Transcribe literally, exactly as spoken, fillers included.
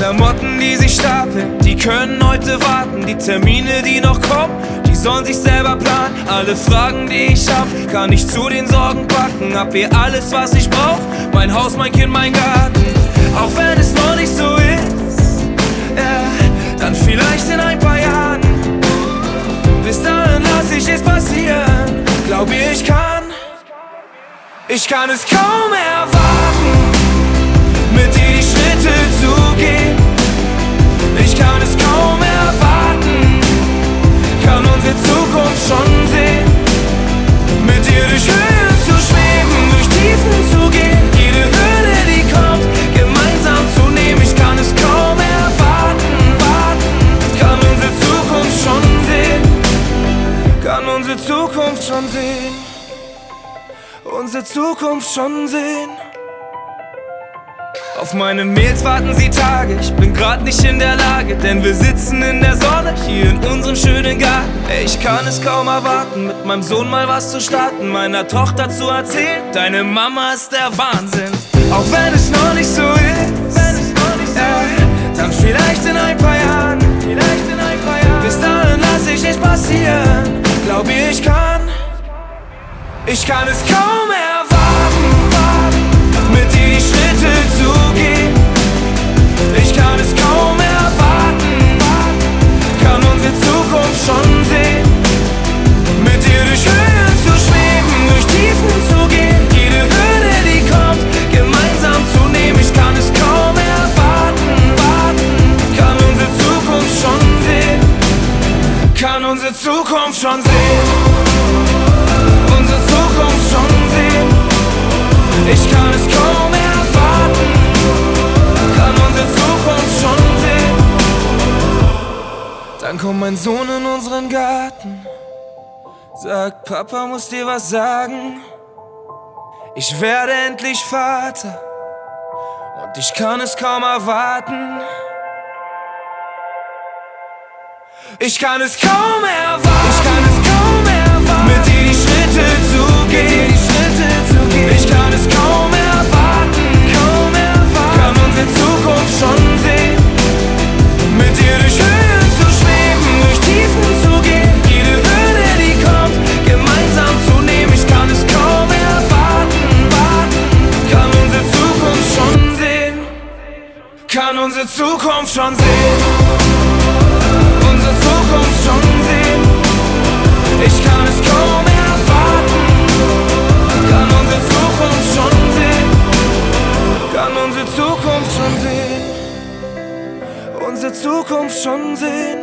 Klamotten, die sich stapeln, die können heute warten. Die Termine, die noch kommen, die sollen sich selber planen. Alle Fragen, die ich hab, kann ich zu den Sorgen packen. Hab hier alles, was ich brauch, mein Haus, mein Kind, mein Garten. Auch wenn es noch nicht so ist, ja, dann vielleicht in ein paar Jahren. Bis dahin lass ich es passieren, glaub mir, ich kann. Ich kann es kaum erwarten, mit dir die Schritte zu gehen. Ich kann es kaum erwarten, kann unsere Zukunft schon sehen. Mit dir durch Höhen zu schweben, durch Tiefen zu gehen. Jede Hürde, die kommt, gemeinsam zu nehmen. Ich kann es kaum erwarten, warten, kann unsere Zukunft schon sehen. Kann unsere Zukunft schon sehen. Unsere Zukunft schon sehen. Auf meine Mails warten sie Tage, ich bin grad nicht in der Lage, denn wir sitzen in der Sonne, hier in unserem schönen Garten. Ey, ich kann es kaum erwarten, mit meinem Sohn mal was zu starten, meiner Tochter zu erzählen, deine Mama ist der Wahnsinn. Auch wenn es noch nicht so ist, äh, dann vielleicht in ein paar Jahren, vielleicht in ein paar Jahren. Bis dahin lass ich es passieren, glaub mir, ich kann. Ich kann es kaum erwarten, mit dir die Schritte zu gehen. Ich kann es kaum erwarten, kann unsere Zukunft schon sehen. Mit dir durch Höhen zu schweben, durch Tiefen zu gehen. Jede Hürde, die kommt, gemeinsam zu nehmen. Ich kann es kaum erwarten, warten, kann unsere Zukunft schon sehen. Kann unsere Zukunft schon sehen. Unsere Zukunft schon sehen. Ich kann es kaum erwarten, kann unsere Zukunft schon sehen. Dann kommt mein Sohn in unseren Garten, sagt, Papa muss dir was sagen. Ich werde endlich Vater und ich kann es kaum erwarten. Ich kann es kaum erwarten, ich kann es kaum erwarten, mit dir die Schritte zu gehen, die Schritte zu gehen. Ich kann es kaum erwarten, kaum erwarten, kann unsere Zukunft schon sehen. Mit dir durch Höhen zu schweben, durch Tiefen zu gehen. Jede Hürde, die kommt, gemeinsam zu nehmen. Ich kann es kaum erwarten, warten, kann unsere Zukunft schon sehen. Kann unsere Zukunft schon sehen. Unsere Zukunft schon sehen. Ich kann es kaum erwarten, kann unsere Zukunft schon sehen. Kann unsere Zukunft schon sehen. Unsere Zukunft schon sehen.